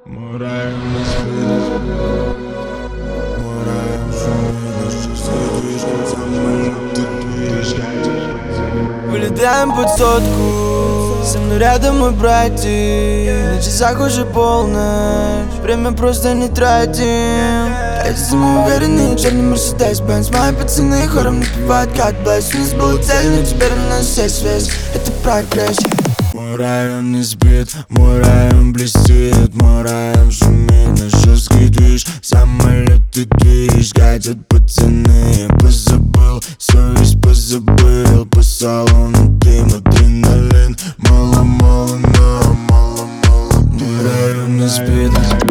Мой район не спит, мой район шумит, чувствую движет, самолеты движет. Вылетаем под сотку, со мной рядом мой братик. На часах уже полночь, время просто не тратим. Эти мы уверенные, черный Мерседес Бенц. Мои пацаны хором напевают как блэс. У нас была цель, но теперь у нас есть связь. Это прогресс. Мой район не спит, мой район блестит, мой район шумит, на жесткий движ. Самолеты движ, гадят пацаны. Я позабыл, совесть позабыл. По салону дым, адреналин. Мало-мало, но мало-мало. Мой район не спит.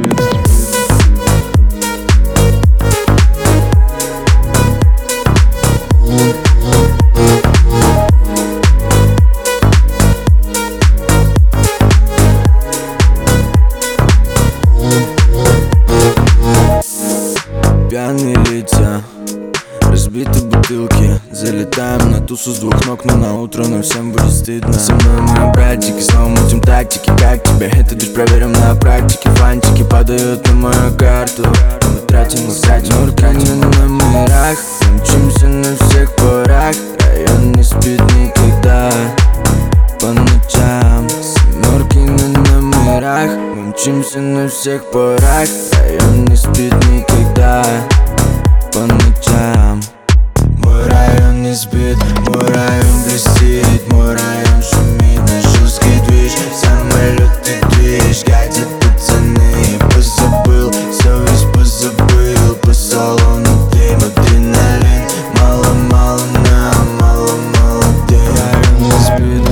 Пьяные лица, разбиты бутылки. Залетаем на тусу с двух ног, но на утро нам всем будет стыдно. Со мной мои братики, снова мутим тактики. Как тебе? Это лишь проверим на практике. Фантики падают на мою карту. Мы тратим руками на номерах. Мчимся на всех парах. Район не спит никогда. По ночам семерки на номерах. Мы мчимся на всех парах. Район не спит никогда. По ночам. Мой район не спит, мой район блестит, мой район шумит, на жесткий движ. Самолеты движ, гадят пацаны. Я позабыл, совесть позабыл. По салону дым, адреналин. Мало-мало нам, мало-мало дым. Район не спит.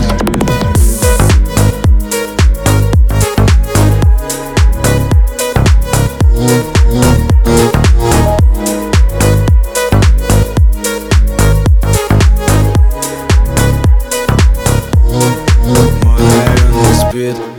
Мой район не спит.